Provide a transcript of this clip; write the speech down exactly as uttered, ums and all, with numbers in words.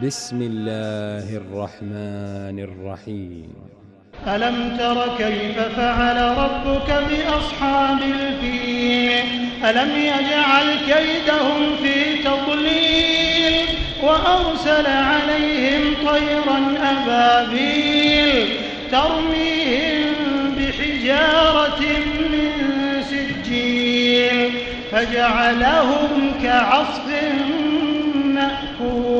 بسم الله الرحمن الرحيم. ألم تر كيف فعل ربك بأصحاب الفيل ألم يجعل كيدهم في تضليل وأرسل عليهم طيرا أبابيل ترميهم بحجارة من سجيل فجعلهم كعصف مأكول.